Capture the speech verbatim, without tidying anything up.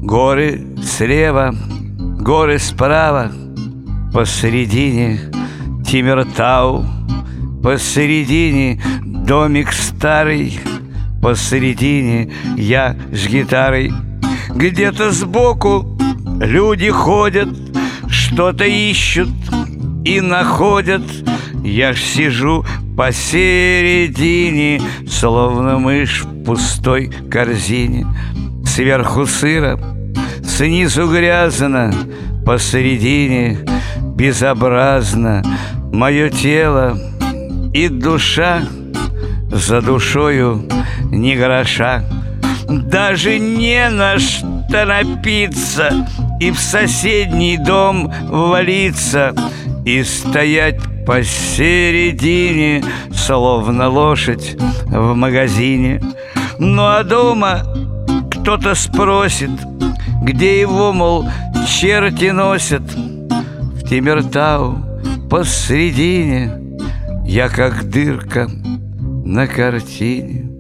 Горы слева, горы справа, посередине Тимиртау, посередине домик старый, посередине я с гитарой. Где-то сбоку люди ходят, что-то ищут и находят. Я ж сижу посередине, словно мышь в пустой корзине. Сверху сыро, снизу грязно, посередине безобразно мое тело и душа, за душою ни гроша. Даже не на что напиться и в соседний дом ввалиться и стоять посередине, словно лошадь в магазине. Ну а дома кто-то спросит, где его, мол, черти носят. В Тимиртау посредине я как дырка на картине.